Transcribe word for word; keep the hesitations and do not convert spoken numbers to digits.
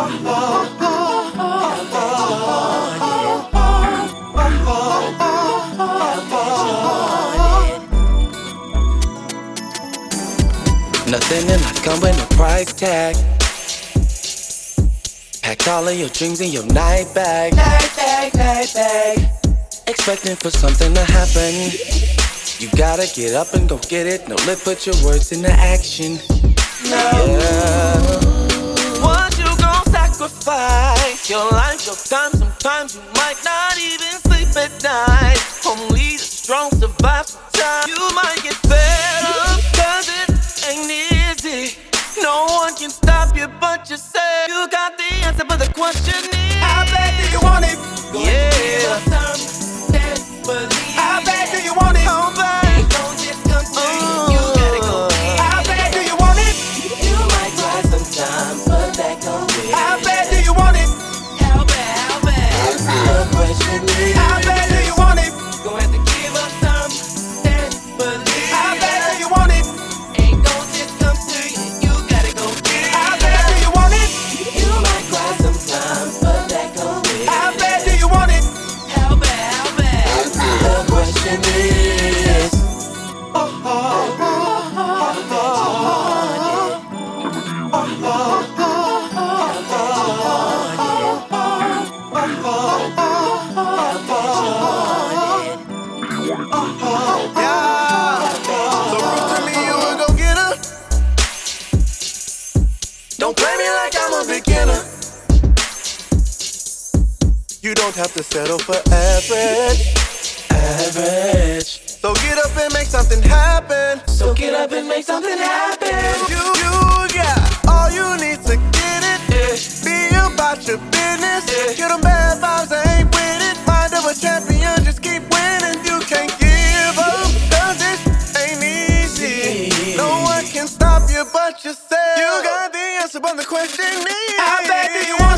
Nothing in life come with no price tag. Packed all of your dreams in your night bag. Night bag, night bag. Expecting for something to happen. You gotta get up and go get it. No lip, put your words into action. No. Yeah. What you gon' sacrifice? Your life, your time. Sometimes you might not even sleep at night. Only the strong survive sometimes. You might get fed up, cause it ain't easy. No one can stop you but yourself. You got the answer, but the question is, how bad do you want it? Yeah. How bad do you want it? How bad? It don't just come to you. You gotta go get it. How bad do you want it? You might cry sometimes, but that gon' be it. How bad do you want it? How bad? How bad? The question is, how bad do you want it? Gonna have to give up some, but how bad do you want it? Ain't gon' just come to you. You gotta go get it. How bad do you want it? You might cry sometimes, but that gon' be it. How bad do you want it? How bad? How bad? The question is, oh, oh, oh, oh, oh, yeah. So prove to me you a go-getter. Don't play me like I'm a beginner. You don't have to settle for average. Average. So get up and make something happen. So get up and make something happen. You, you got all you need to get it. Yeah. Be about your business. Yeah. Get them bad vibes, I ain't with it. Mind of a champion, just keep winning. You can't give up, cause it ain't easy. No one can stop you but yourself. You got the answer, but the question is, how bad do you want